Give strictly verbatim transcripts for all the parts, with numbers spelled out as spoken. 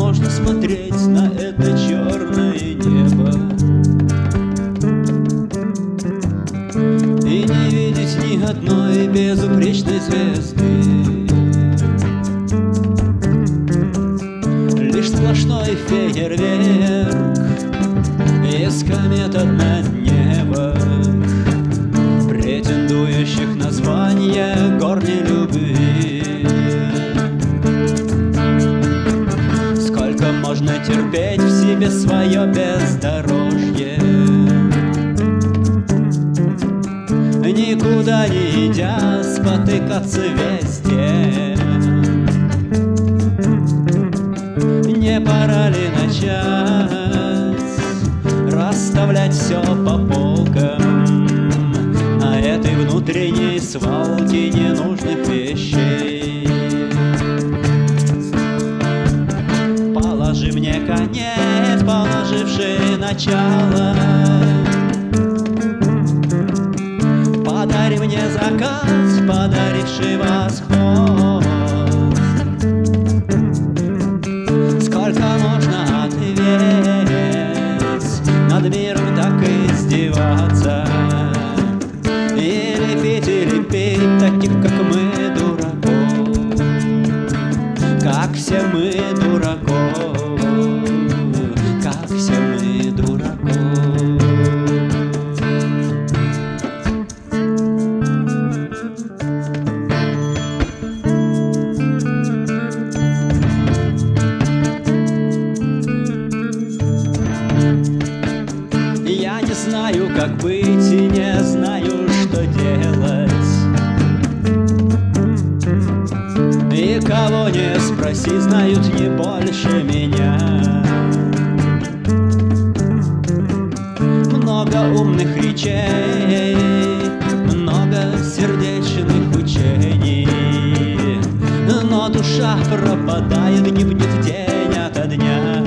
можно смотреть на это черное небо и не видеть ни одной безупречной звезды? Лишь сплошной фейерверк из комет однодневок, претендующих на звание горней любви. Сколько можно терпеть в себе свое бездорожье, никуда не идя спотыкаться везде? Не пора ли начать расставлять все по полкам на этой внутренней свалке ненужных вещей? Положи мне конец, положивший начало, подари мне закат, подаривший восход. Сколько можно ответь, над миром так издеваться, или петь, или петь таких, как мы, дураков, как все мы, дураков, как все мы, дураков. Я не знаю, как быть, и не знаю, что делать. И кого не спроси, знают не больше меня. Много умных речей, много сердечных учений, но душа пропадает, гибнет день ото дня.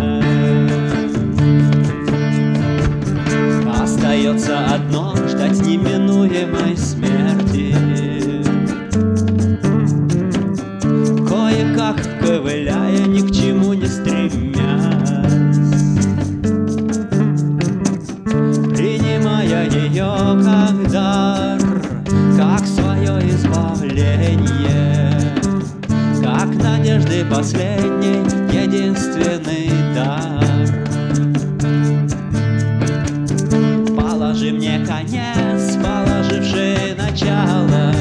Остается одно — ждать неминуемой смерти, кое-как ковыляя, ни к чему не стремясь, принимая ее как дар, как свое избавление, как надежды последний, единственный дар. Положи мне конец, положивший начало,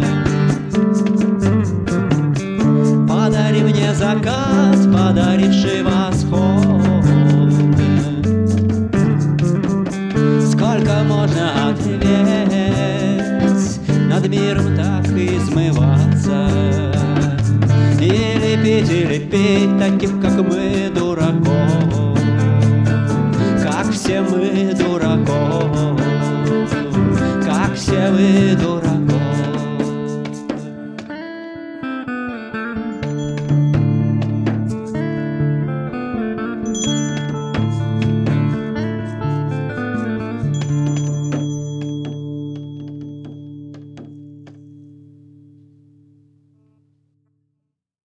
подари мне закат, подаривший восход. Сколько можно ответь, над миром так измываться, или петь, или петь таких, как мы, дураков, как все мы, дураков, как все вы, дураков.